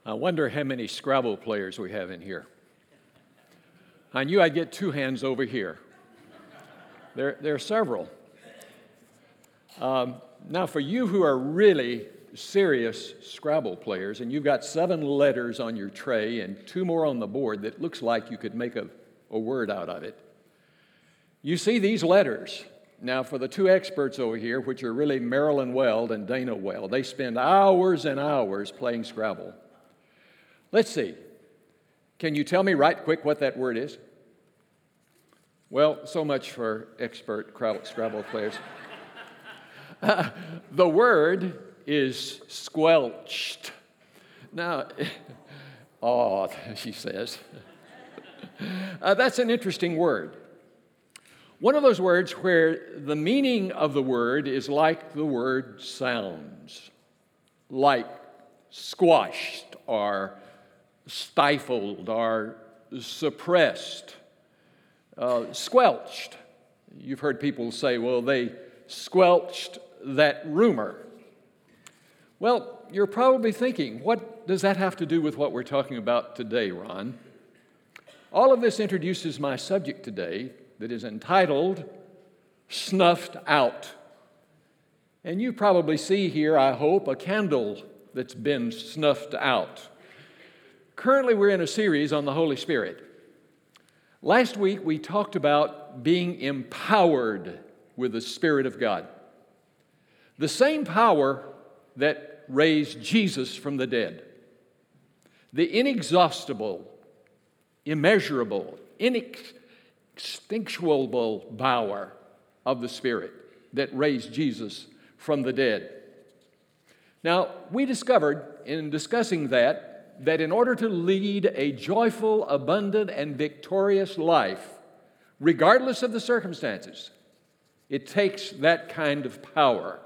I wonder how many Scrabble players we have in here. I knew I'd get two hands over here. There are several. Now, for you who are really serious Scrabble players, and you've got 7 letters on your tray and 2 more on the board that looks like you could make a word out of it, you see these letters. Now, for the 2 experts over here, which are really Marilyn Weld and Dana Weld, they spend hours and hours playing Scrabble. Let's see. Can you tell me right quick what that word is? Well, so much for expert Scrabble players. The word is squelched. Now, she says. That's an interesting word. One of those words where the meaning of the word is like the word sounds, like squashed or stifled or suppressed, squelched. You've heard people say, well, they squelched that rumor. Well, you're probably thinking, what does that have to do with what we're talking about today, Ron? All of this introduces my subject today that is entitled Snuffed Out. And you probably see here, I hope, a candle that's been snuffed out. Currently, we're in a series on the Holy Spirit. Last week, we talked about being empowered with the Spirit of God. The same power that raised Jesus from the dead. The inexhaustible, immeasurable, inextinguishable power of the Spirit that raised Jesus from the dead. Now, we discovered in discussing that in order to lead a joyful, abundant, and victorious life, regardless of the circumstances, it takes that kind of power.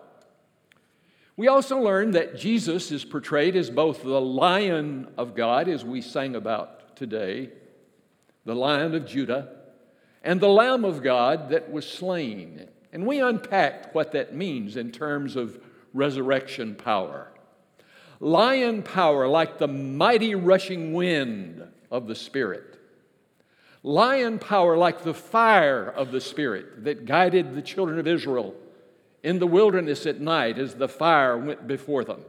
We also learned that Jesus is portrayed as both the Lion of God, as we sang about today, the Lion of Judah, and the Lamb of God that was slain. And we unpacked what that means in terms of resurrection power. Lion power, like the mighty rushing wind of the Spirit. Lion power, like the fire of the Spirit that guided the children of Israel in the wilderness at night as the fire went before them.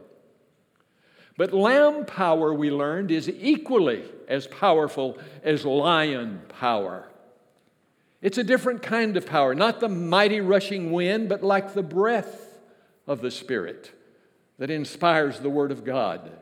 But lamb power, we learned, is equally as powerful as lion power. It's a different kind of power, not the mighty rushing wind, but like the breath of the Spirit that inspires the Word of God.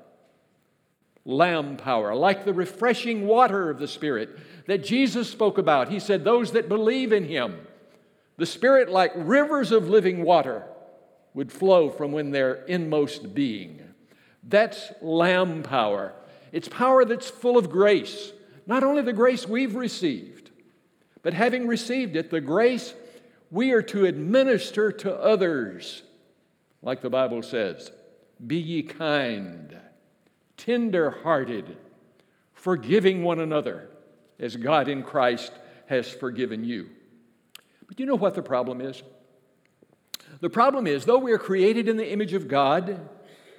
Lamb power, like the refreshing water of the Spirit that Jesus spoke about. He said, those that believe in Him, the Spirit, like rivers of living water, would flow from within their inmost being. That's lamb power. It's power that's full of grace. Not only the grace we've received, but having received it, the grace we are to administer to others. Like the Bible says, be ye kind, tender-hearted, forgiving one another, as God in Christ has forgiven you. But you know what the problem is? The problem is, though we are created in the image of God,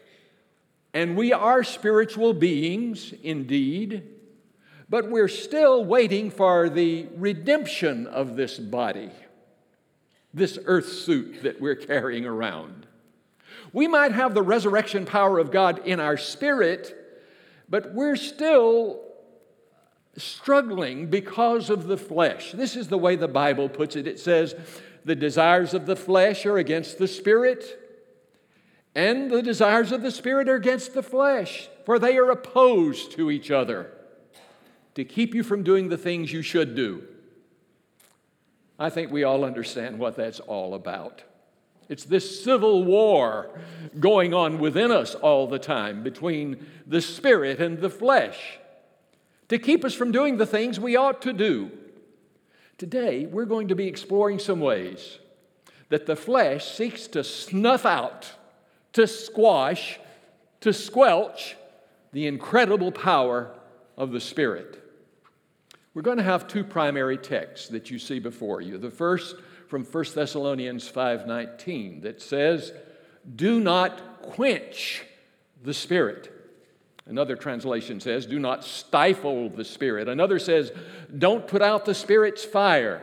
and we are spiritual beings indeed, but we're still waiting for the redemption of this body, this earth suit that we're carrying around. We might have the resurrection power of God in our spirit, but we're still struggling because of the flesh. This is the way the Bible puts it. It says, the desires of the flesh are against the spirit, and the desires of the spirit are against the flesh, for they are opposed to each other to keep you from doing the things you should do. I think we all understand what that's all about. It's this civil war going on within us all the time between the spirit and the flesh to keep us from doing the things we ought to do. Today, we're going to be exploring some ways that the flesh seeks to snuff out, to squash, to squelch the incredible power of the Spirit. We're going to have 2 primary texts that you see before you. The first from 1 Thessalonians 5:19 that says, do not quench the Spirit. Another translation says, do not stifle the Spirit. Another says, don't put out the Spirit's fire.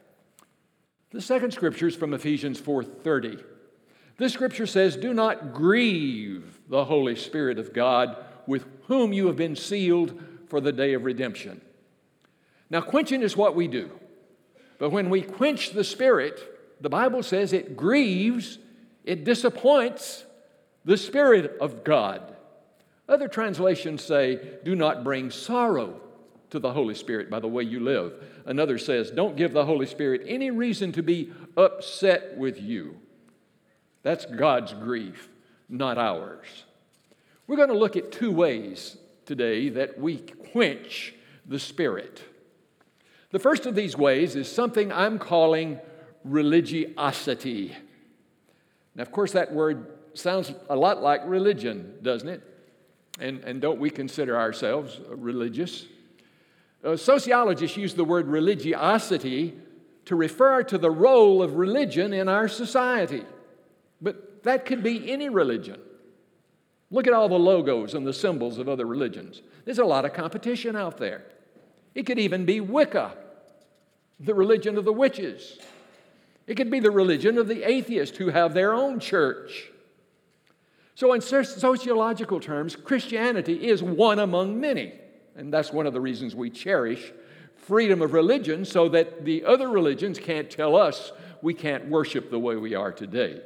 The second scripture is from Ephesians 4:30. This scripture says, do not grieve the Holy Spirit of God, with whom you have been sealed for the day of redemption. Now, quenching is what we do. But when we quench the Spirit, the Bible says it grieves, it disappoints the Spirit of God. Other translations say, do not bring sorrow to the Holy Spirit by the way you live. Another says, don't give the Holy Spirit any reason to be upset with you. That's God's grief, not ours. We're going to look at two ways today that we quench the Spirit. The first of these ways is something I'm calling religiosity. Now, of course, that word sounds a lot like religion, doesn't it? And don't we consider ourselves religious? Sociologists use the word religiosity to refer to the role of religion in our society. But that could be any religion. Look at all the logos and the symbols of other religions. There's a lot of competition out there. It could even be Wicca, the religion of the witches. It could be the religion of the atheists who have their own church. So in sociological terms, Christianity is one among many. And that's one of the reasons we cherish freedom of religion, so that the other religions can't tell us we can't worship the way we are today.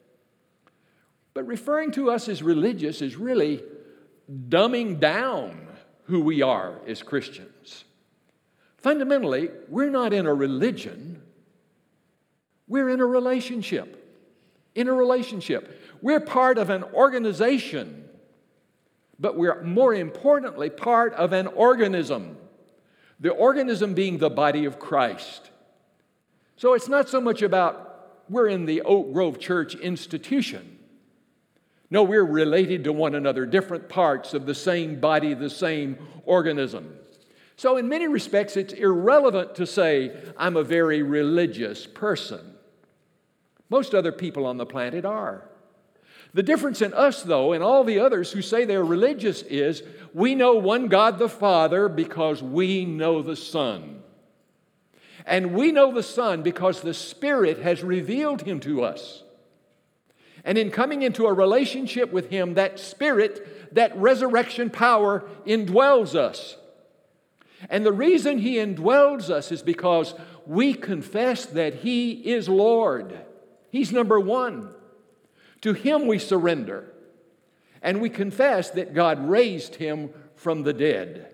But referring to us as religious is really dumbing down who we are as Christians. Fundamentally, we're not in a religion. We're in a relationship. In a relationship. We're part of an organization, but we're more importantly part of an organism. The organism being the body of Christ. So it's not so much about we're in the Oak Grove Church institution. No, we're related to one another, different parts of the same body, the same organism. So in many respects, it's irrelevant to say, I'm a very religious person. Most other people on the planet are. The difference in us, though, and all the others who say they're religious is we know one God the Father because we know the Son. And we know the Son because the Spirit has revealed Him to us. And in coming into a relationship with Him, that Spirit, that resurrection power indwells us. And the reason He indwells us is because we confess that He is Lord. He's number one. To Him we surrender. And we confess that God raised Him from the dead.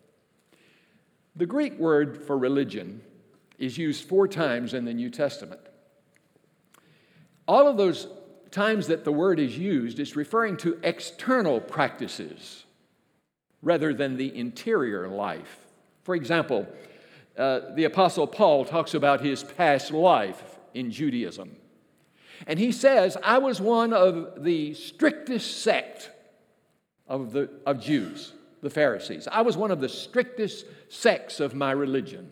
The Greek word for religion is used 4 times in the New Testament. All of those times that the word is used, it's referring to external practices rather than the interior life. For example, the Apostle Paul talks about his past life in Judaism. And he says, I was one of the strictest sect of Jews, the Pharisees. I was one of the strictest sects of my religion.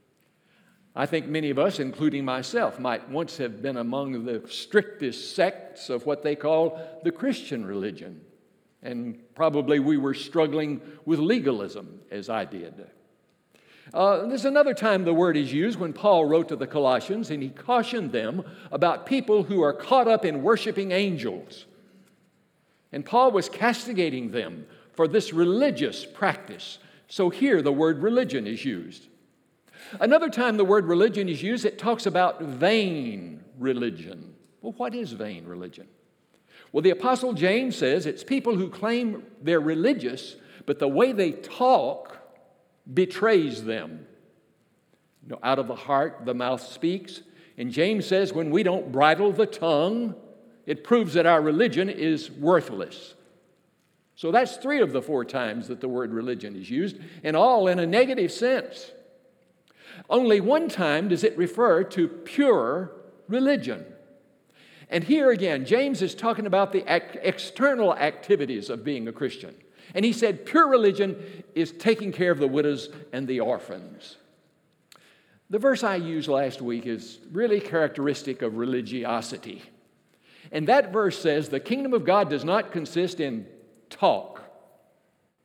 I think many of us, including myself, might once have been among the strictest sects of what they call the Christian religion. And probably we were struggling with legalism, as I did. There's another time the word is used when Paul wrote to the Colossians, and he cautioned them about people who are caught up in worshiping angels. And Paul was castigating them for this religious practice. So here the word religion is used. Another time the word religion is used, it talks about vain religion. Well, what is vain religion? Well, the Apostle James says it's people who claim they're religious, but the way they talk betrays them. You know, out of the heart, the mouth speaks. And James says when we don't bridle the tongue, it proves that our religion is worthless. So that's 3 of the 4 times that the word religion is used, and all in a negative sense. Only 1 time does it refer to pure religion. And here again, James is talking about the external activities of being a Christian. And he said pure religion is taking care of the widows and the orphans. The verse I used last week is really characteristic of religiosity. And that verse says the kingdom of God does not consist in talk.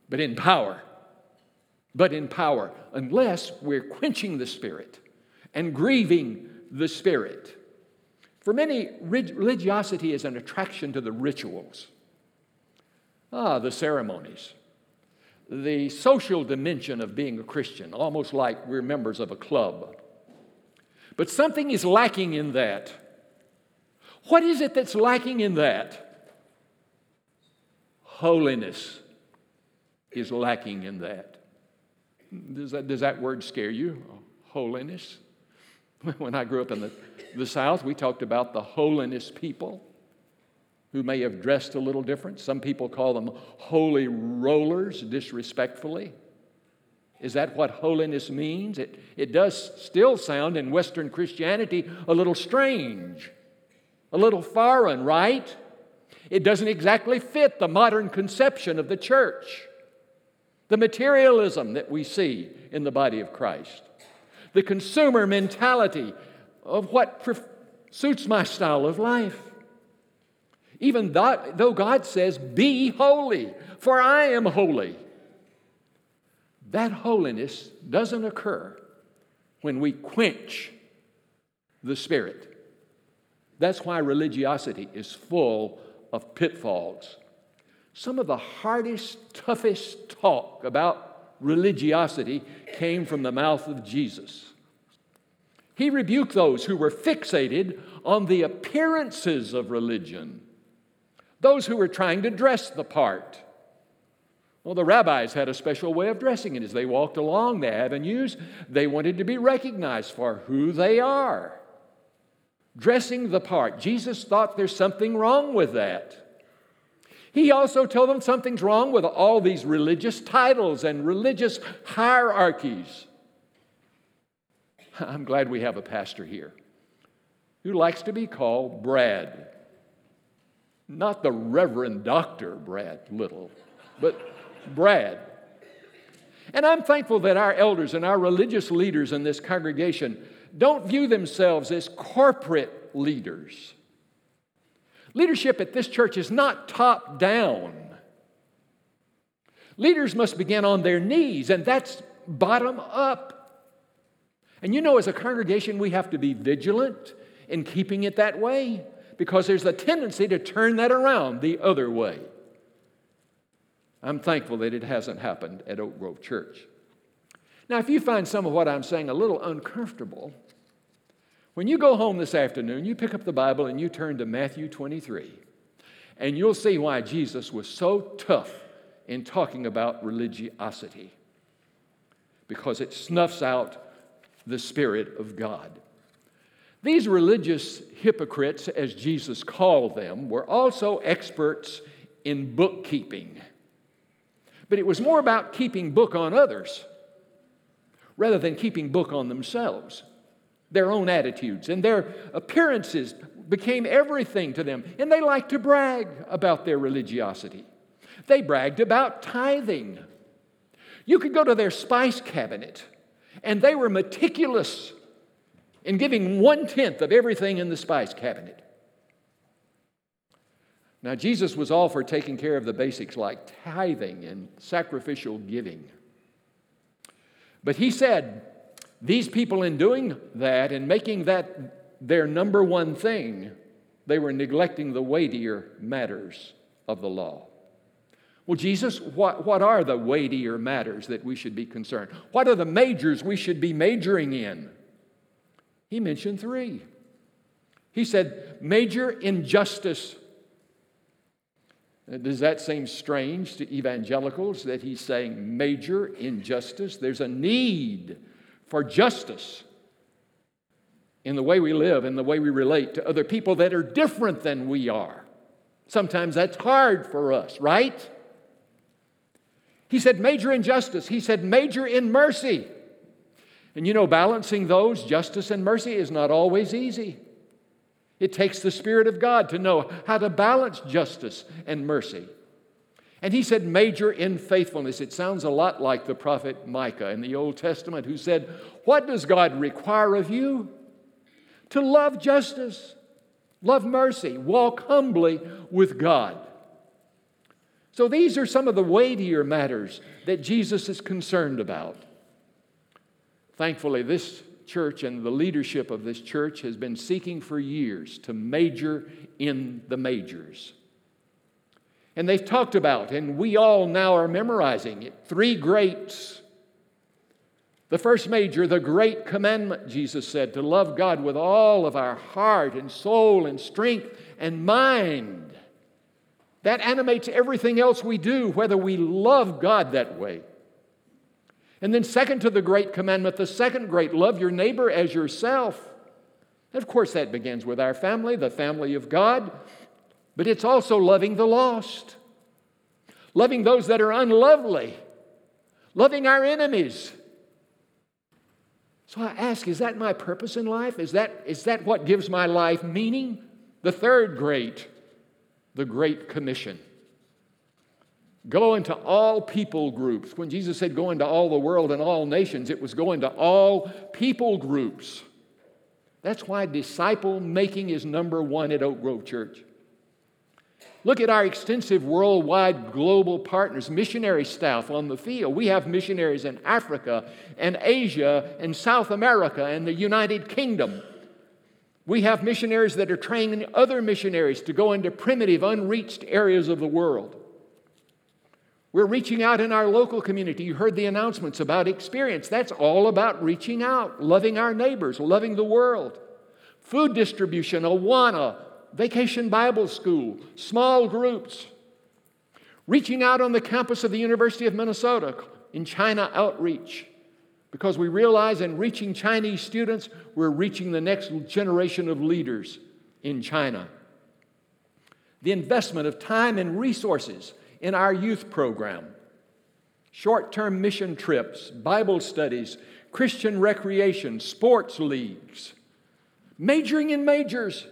but in power. But in power, unless we're quenching the Spirit and grieving the Spirit. For many, religiosity is an attraction to the rituals, the ceremonies, the social dimension of being a Christian, almost like we're members of a club. But something is lacking in that. What is it that's lacking in that? Holiness is lacking in that. Does that word scare you? Holiness? When I grew up in the South, we talked about the holiness people who may have dressed a little different. Some people call them holy rollers, disrespectfully. Is that what holiness means? It does still sound in Western Christianity a little strange, a little foreign, right? It doesn't exactly fit the modern conception of the church, the materialism that we see in the body of Christ, the consumer mentality of what suits my style of life. Even though God says, "Be holy, for I am holy," that holiness doesn't occur when we quench the Spirit. That's why religiosity is full of pitfalls. Some of the hardest, toughest talk about religiosity came from the mouth of Jesus. He rebuked those who were fixated on the appearances of religion, those who were trying to dress the part. Well, the rabbis had a special way of dressing, and as they walked along the avenues, they wanted to be recognized for who they are. Dressing the part. Jesus thought there's something wrong with that. He also told them something's wrong with all these religious titles and religious hierarchies. I'm glad we have a pastor here who likes to be called Brad. Not the Reverend Dr. Brad Little, but Brad. And I'm thankful that our elders and our religious leaders in this congregation don't view themselves as corporate leaders. Leadership at this church is not top down. Leaders must begin on their knees, and that's bottom up. And you know, as a congregation, we have to be vigilant in keeping it that way, because there's a tendency to turn that around the other way. I'm thankful that it hasn't happened at Oak Grove Church. Now, if you find some of what I'm saying a little uncomfortable, when you go home this afternoon, you pick up the Bible and you turn to Matthew 23, and you'll see why Jesus was so tough in talking about religiosity, because it snuffs out the Spirit of God. These religious hypocrites, as Jesus called them, were also experts in bookkeeping. But it was more about keeping book on others rather than keeping book on themselves. Their own attitudes and their appearances became everything to them, and they liked to brag about their religiosity. They bragged about tithing. You could go to their spice cabinet, and they were meticulous in giving 1/10 of everything in the spice cabinet. Now, Jesus was all for taking care of the basics like tithing and sacrificial giving. But he said, these people, in doing that and making that their number one thing, they were neglecting the weightier matters of the law. Well, Jesus, what are the weightier matters that we should be concerned? What are the majors we should be majoring in? He mentioned 3. He said, major in justice. Does that seem strange to evangelicals that he's saying major in justice? There's a need for justice in the way we live and the way we relate to other people that are different than we are. Sometimes that's hard for us, right? He said major in justice. He said major in mercy. And you know, balancing those, justice and mercy, is not always easy. It takes the Spirit of God to know how to balance justice and mercy. And he said major in faithfulness. It sounds a lot like the prophet Micah in the Old Testament, who said, what does God require of you? To love justice, love mercy, walk humbly with God. So these are some of the weightier matters that Jesus is concerned about. Thankfully, this church and the leadership of this church has been seeking for years to major in the majors. And they've talked about, and we all now are memorizing it, 3 greats. The first major, the great commandment, Jesus said, to love God with all of our heart and soul and strength and mind. That animates everything else we do, whether we love God that way. And then second to the great commandment, the second great, love your neighbor as yourself. Of course, that begins with our family, the family of God, but it's also loving the lost, loving those that are unlovely, loving our enemies. So I ask, is that my purpose in life? Is that what gives my life meaning? The third great, the Great Commission. Go into all people groups. When Jesus said go into all the world and all nations, it was go into all people groups. That's why disciple making is number 1 at Oak Grove Church. Look at our extensive worldwide global partners, missionary staff on the field. We have missionaries in Africa and Asia and South America and the United Kingdom. We have missionaries that are training other missionaries to go into primitive, unreached areas of the world. We're reaching out in our local community. You heard the announcements about Experience. That's all about reaching out, loving our neighbors, loving the world. Food distribution, Awana, Vacation Bible School, small groups. Reaching out on the campus of the University of Minnesota in China outreach. Because we realize in reaching Chinese students, we're reaching the next generation of leaders in China. The investment of time and resources in our youth program, short-term mission trips, Bible studies, Christian recreation, sports leagues, majoring in majors.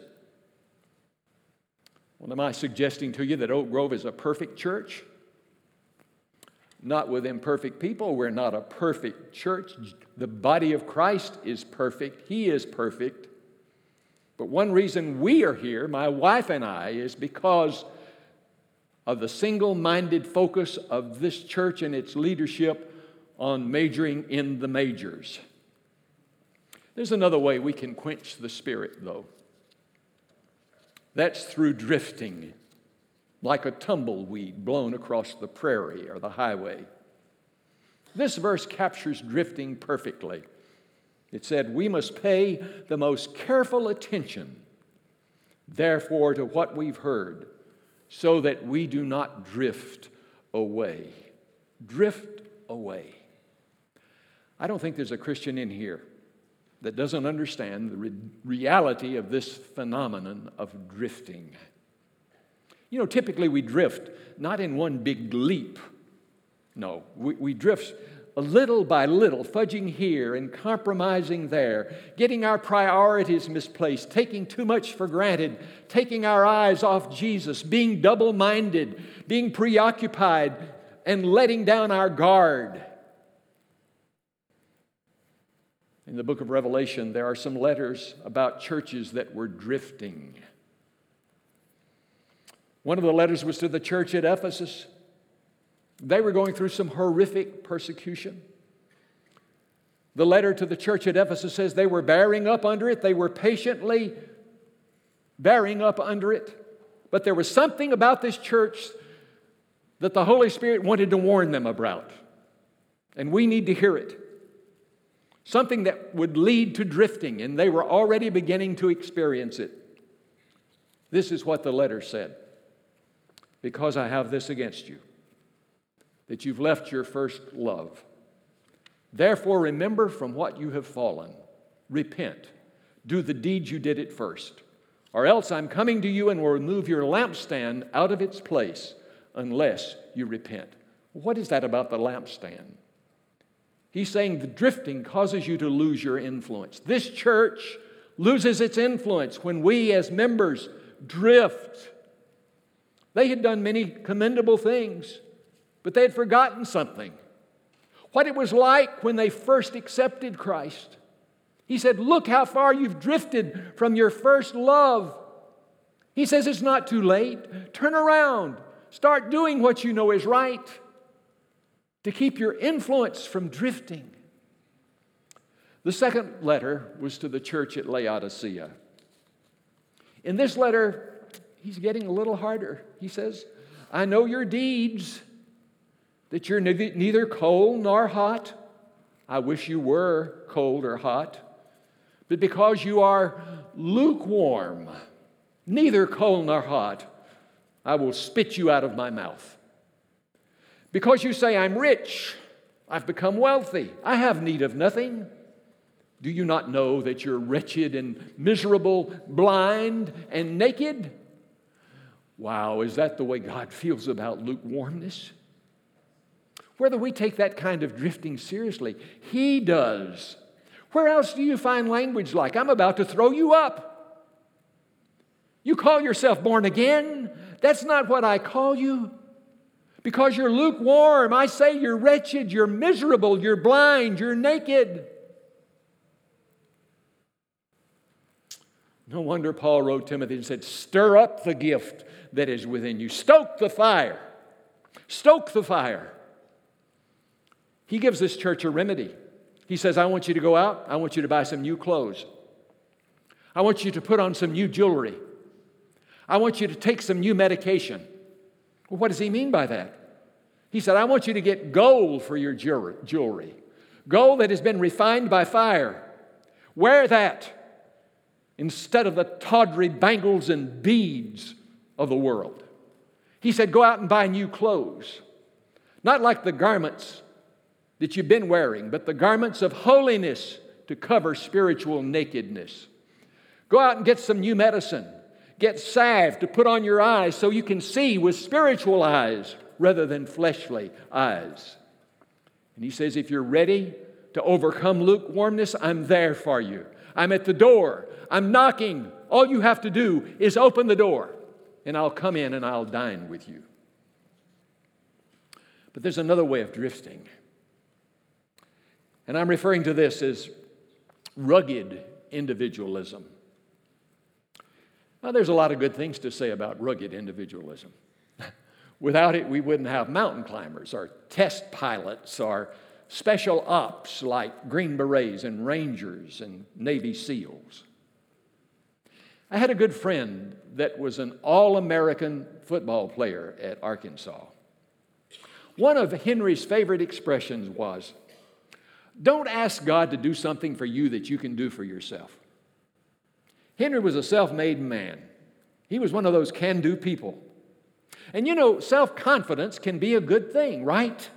Well, am I suggesting to you that Oak Grove is a perfect church? Not with imperfect people. We're not a perfect church. The body of Christ is perfect. He is perfect. But one reason we are here, my wife and I, is because of the single-minded focus of this church and its leadership on majoring in the majors. There's another way we can quench the Spirit, though. That's through drifting, like a tumbleweed blown across the prairie or the highway. This verse captures drifting perfectly. It said, we must pay the most careful attention, therefore, to what we've heard, so that we do not drift away. Drift away. I don't think there's a Christian in here that doesn't understand the reality of this phenomenon of drifting. You know, typically we drift not in one big leap. No, we drift little by little, fudging here and compromising there, getting our priorities misplaced, taking too much for granted, taking our eyes off Jesus, being double-minded, being preoccupied, and letting down our guard. In the book of Revelation, there are some letters about churches that were drifting. One of the letters was to the church at Ephesus. They were going through some horrific persecution. The letter to the church at Ephesus says they were bearing up under it. They were patiently bearing up under it. But there was something about this church that the Holy Spirit wanted to warn them about. And we need to hear it. Something that would lead to drifting, and they were already beginning to experience it. This is what the letter said. Because I have this against you, that you've left your first love. Therefore, remember from what you have fallen. Repent. Do the deeds you did at first. Or else I'm coming to you and will remove your lampstand out of its place unless you repent. What is that about the lampstand? He's saying the drifting causes you to lose your influence. This church loses its influence when we as members drift. They had done many commendable things, but they had forgotten something. What it was like when they first accepted Christ. He said, look how far you've drifted from your first love. He says it's not too late. Turn around. Start doing what you know is right to keep your influence from drifting. The second letter was to the church at Laodicea. In this letter, he's getting a little harder. He says, I know your deeds, that you're neither cold nor hot. I wish you were cold or hot. But because you are lukewarm, neither cold nor hot, I will spit you out of my mouth. Because you say, I'm rich, I've become wealthy, I have need of nothing. Do you not know that you're wretched and miserable, blind and naked? Wow, is that the way God feels about lukewarmness? Whether we take that kind of drifting seriously, He does. Where else do you find language like, I'm about to throw you up? You call yourself born again? That's not what I call you. Because you're lukewarm, I say you're wretched, you're miserable, you're blind, you're naked. No wonder Paul wrote Timothy and said, stir up the gift that is within you. Stoke the fire. Stoke the fire. He gives this church a remedy. He says, I want you to go out. I want you to buy some new clothes. I want you to put on some new jewelry. I want you to take some new medication. Well, what does he mean by that? He said, I want you to get gold for your jewelry. Gold that has been refined by fire. Wear that instead of the tawdry bangles and beads of the world. He said, go out and buy new clothes. Not like the garments that you've been wearing, but the garments of holiness to cover spiritual nakedness. Go out and get some new medicine. Get salve to put on your eyes so you can see with spiritual eyes rather than fleshly eyes. And he says, if you're ready to overcome lukewarmness, I'm there for you. I'm at the door. I'm knocking. All you have to do is open the door, and I'll come in and I'll dine with you. But there's another way of drifting. And I'm referring to this as rugged individualism. Now, there's a lot of good things to say about rugged individualism. Without it, we wouldn't have mountain climbers or test pilots or special ops like Green Berets and Rangers and Navy SEALs. I had a good friend that was an all-American football player at Arkansas. One of Henry's favorite expressions was, don't ask God to do something for you that you can do for yourself. Henry was a self-made man. He was one of those can-do people. And you know, self-confidence can be a good thing, right?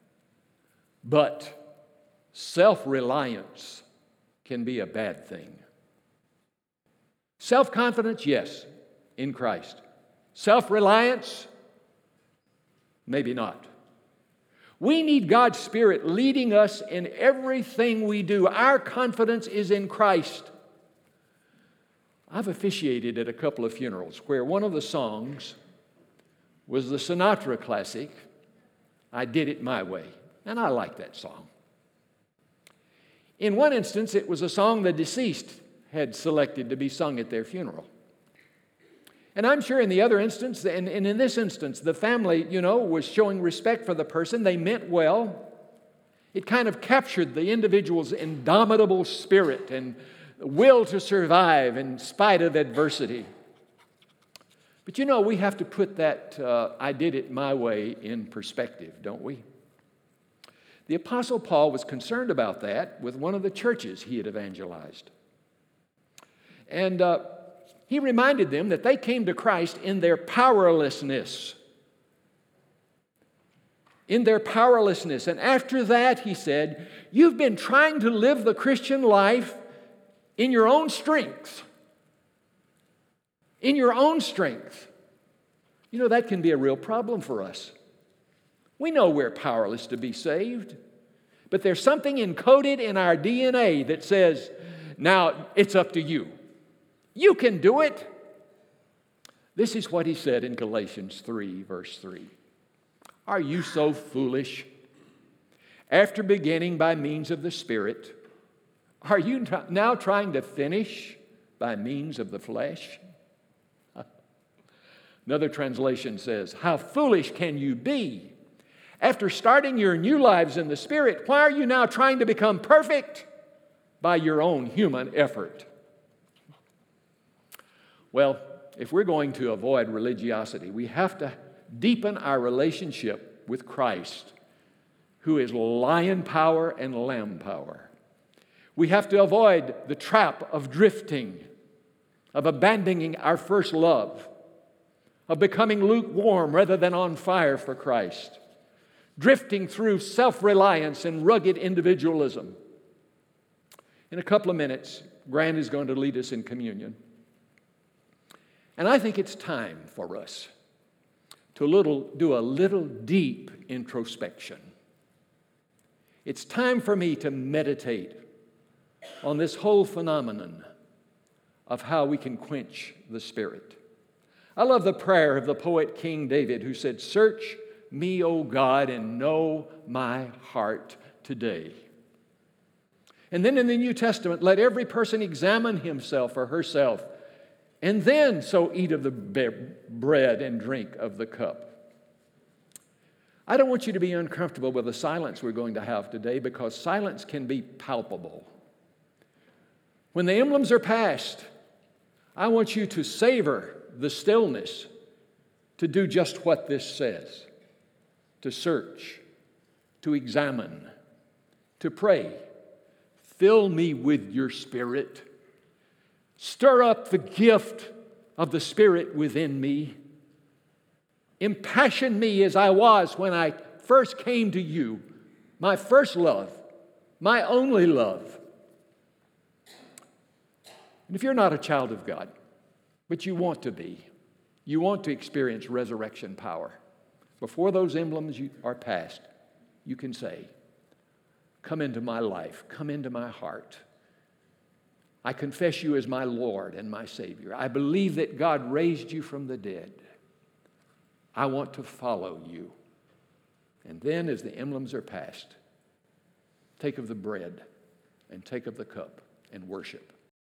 But self-reliance can be a bad thing. Self-confidence, yes, in Christ. Self-reliance, maybe not. We need God's Spirit leading us in everything we do. Our confidence is in Christ. I've officiated at a couple of funerals where one of the songs was the Sinatra classic, I Did It My Way, and I like that song. In one instance, it was a song the deceased had selected to be sung at their funeral. And I'm sure in the other instance, and in this instance, the family, was showing respect for the person. They meant well. It kind of captured the individual's indomitable spirit and will to survive in spite of adversity. But we have to put that I did it my way in perspective, don't we? The Apostle Paul was concerned about that with one of the churches he had evangelized. And he reminded them that they came to Christ in their powerlessness. In their powerlessness. And after that, he said, you've been trying to live the Christian life in your own strength. In your own strength. That can be a real problem for us. We know we're powerless to be saved. But there's something encoded in our DNA that says, now it's up to you. You can do it. This is what he said in Galatians 3, verse 3. Are you so foolish? After beginning by means of the Spirit, are you now trying to finish by means of the flesh? Another translation says, how foolish can you be? After starting your new lives in the Spirit, why are you now trying to become perfect by your own human effort? Well, if we're going to avoid religiosity, we have to deepen our relationship with Christ, who is lion power and lamb power. We have to avoid the trap of drifting, of abandoning our first love, of becoming lukewarm rather than on fire for Christ, drifting through self-reliance and rugged individualism. In a couple of minutes, Grant is going to lead us in communion. And I think it's time for us to do a little deep introspection. It's time for me to meditate on this whole phenomenon of how we can quench the Spirit. I love the prayer of the poet King David, who said, "Search me, O God, and know my heart today." And then in the New Testament, let every person examine himself or herself, and then so eat of the bread and drink of the cup. I don't want you to be uncomfortable with the silence we're going to have today, because silence can be palpable. When the emblems are passed, I want you to savor the stillness, to do just what this says: to search, to examine, to pray. Fill me with your Spirit. Stir up the gift of the Spirit within me. Impassion me as I was when I first came to you, my first love, my only love. And if you're not a child of God, but you want to be, you want to experience resurrection power, before those emblems are passed, you can say, "Come into my life, come into my heart. I confess you as my Lord and my Savior. I believe that God raised you from the dead. I want to follow you." And then, as the emblems are passed, take of the bread and take of the cup and worship.